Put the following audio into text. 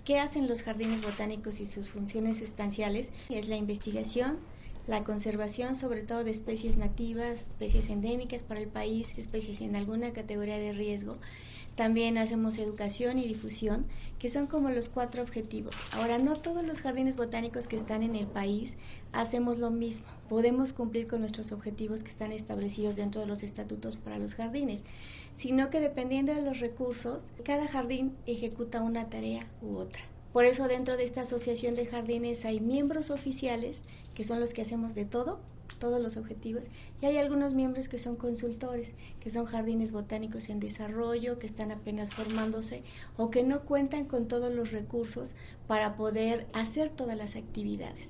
¿Qué hacen los jardines botánicos y sus funciones sustanciales? Es la investigación, la conservación sobre todo de especies nativas, especies endémicas para el país, especies en alguna categoría de riesgo. También hacemos educación y difusión, que son como los 4 objetivos. Ahora, no todos los jardines botánicos que están en el país hacemos lo mismo. Podemos cumplir con nuestros objetivos que están establecidos dentro de los estatutos para los jardines, sino que dependiendo de los recursos, cada jardín ejecuta una tarea u otra. Por eso dentro de esta asociación de jardines hay miembros oficiales, que son los que hacemos de todo, todos los objetivos, y hay algunos miembros que son consultores, que son jardines botánicos en desarrollo, que están apenas formándose o que no cuentan con todos los recursos para poder hacer todas las actividades.